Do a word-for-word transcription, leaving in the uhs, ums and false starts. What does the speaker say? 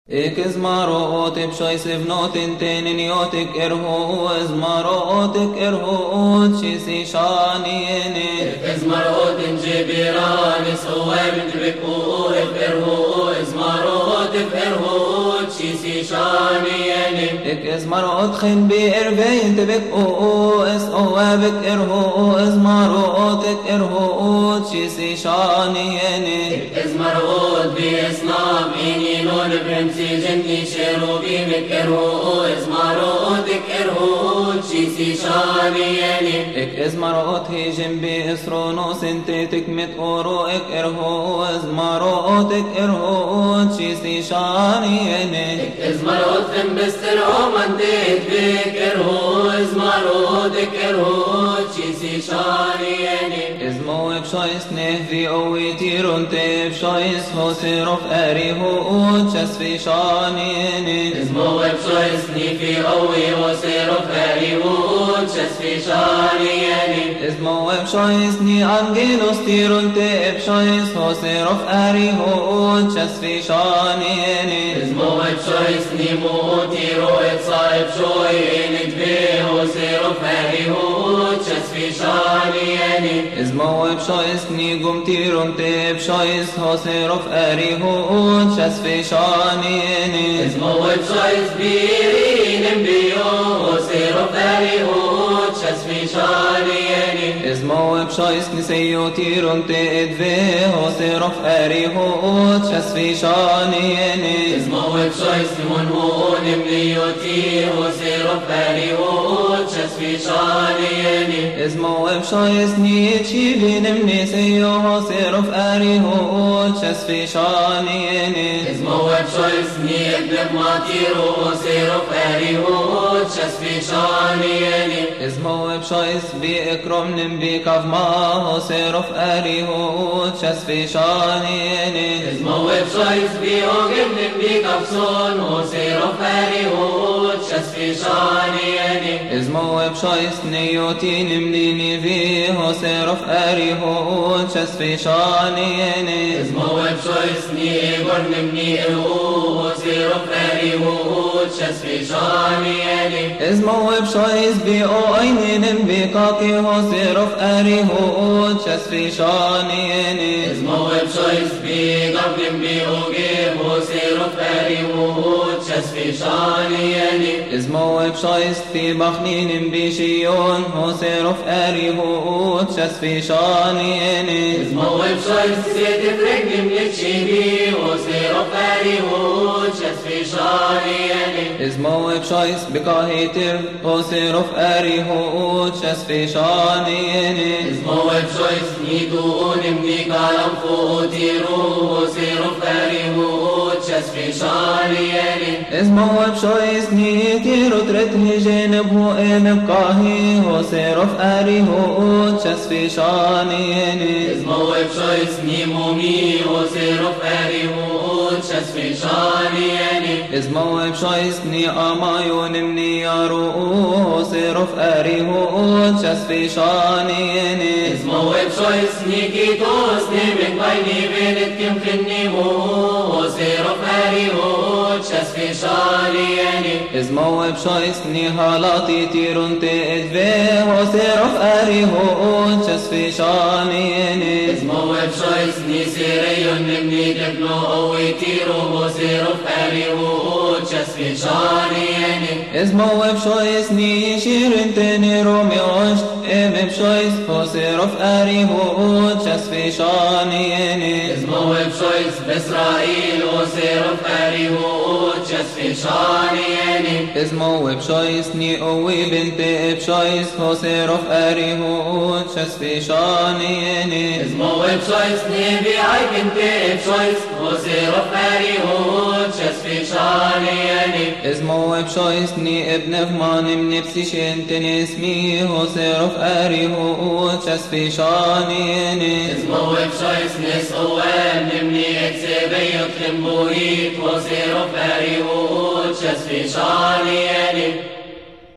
إكز ماروتك بشويس بنوتن تنينيوتك إرهو إز ماروتك إرهو تشيسي شانيني إكز ماروتن جبيراني صواب جبكو إرهو إز ماروتك إرهو تشيسي شانيني إكز ماروت خن بإرفين تبكو إز أوابك إرهو إز ماروتك إرهو تشيسي شانيني إكز ماروت بإسنام إني نون برمسي جني شروبي مكرهو إز ماروتك إرهو تشيسي شانيني إك إز ماروت هي جنبي إسرونوس انتتك متقورو إك إرهو إز ماروتك إرهو تشيسي شانيني إز ماروت خن بسترهو من ديت بك إرهو إز ماروتك إرهو تشيسي شانيني إز مو بشايس نهري أوي تيرون تيب شايس هو سيروف أري هو تشسفي شانيني إز مو بشايس نيفي أوي وسيرو فاري هو تشسفي شانيني إز مو بشايس ني أنجيلوس تيرون تيب شايس هو سيروف أري هو تشسفي شانيني إز مو بشايس نيمو تيرو اتصايب شوي ندبي هو سيرو فاري هو تشسفي شانيني إز مو بشايس ني قم تيرون تيب شايس هو سيروف أري هو تشسفي شانيني إز مو بشايس بيرين بيو سيرو فاري هو تشسفي شانيني إز مو بشايس نسيو تيرون تيد في هو سيروف أري هو تشسفي شانيني إز مو بشايس نمون هو نمنيو تيرو سيرو فاري هو تشسفي شانيني إز مو بشايس ني تشيلي نمني سيو هو سيروف أري هو تشسفي شانيني إز مو بشايس ني ابن ما تيرو سيرو فاري هو تشسفي شانيني إز مو بشايس بي إكرم نمبي كاف ما هو سيروف أري هو تشسفي شانيني إز مو بشايس بي أوغم نمبي كافسون هو سيرو فاري هو تشسفي شانيني إز مو بشايس نيوتي نمنيني في هو سيروف أري هو تشسفي شانيني إز مو بشايس ني إيغور نمني هو سيرو فاري هو تشسفي شانيني إز مو بشايس بي أو أيني نمبي كاكي هو سيروف أري هو تشسفي شانيني إز مو بشايس بي قبل نمبي أوغيب هو سيرو فاري هو تشسفي شانيني إز مو بشايس تي بخني نمبي شيون هو سيروف أري هو تشسفي شانيني إز مو بشايس سيت فرق نملك شيبي هو سيرو فاري هو تشسفي شانيني إز مو بشايس بكاهيتر هو سيروف أري هو تشسفي شانيني إز مو بشايس نيدو نمني كالم فوتيرو هو سيرو فاري هو تشسفي شانيني إز مو بشايس نيتيرو ترتني جنب هو إم بكاهي هو سيروف أري هو تشسفي شانيني إز مو بشايس نيمومي هو سيرو فاري هو تشسفي شانيني إز مو بشايس ني أمايون مني يارو هو سيروف أري هو تشسفي شانيني إز مو بشايس نيكيتوس نيمك بايني بينت كم خني هو سيرو فاري هو تشسفي شانيني إز مو بشايس ني هالاتي تيرون تيد في هو سيروف أري هو تشسفي شانيني إز مو بشايس ني سيريون نمني دبلو أوي تيرو هو سيرو فاري هو تشسفي شانيني إز مو بشايس ني شيرين تاني رومي عشت إم بشايس هو سيروف أري هو تشسفي شانيني إز مو بشايس بإسرائيل هو سيرو فاري هو تشسفي شانيني إز مو بشايس ني أوي بنت بشايس هو سيروف أري هو تشسفي شانيني إز مو بشايس ني بيعي بنت بشايس هو سيرو فاري هو تشسفي شانيني إز مو بشايس ني ابن فمان من نفسي شنتني اسمي هو سيروف أري هو تشسفي شانيني إز مو بشايس نس أوان نمني اكسبي يطلب بوهيت هو سيرو فاري هو تشسفي شانيني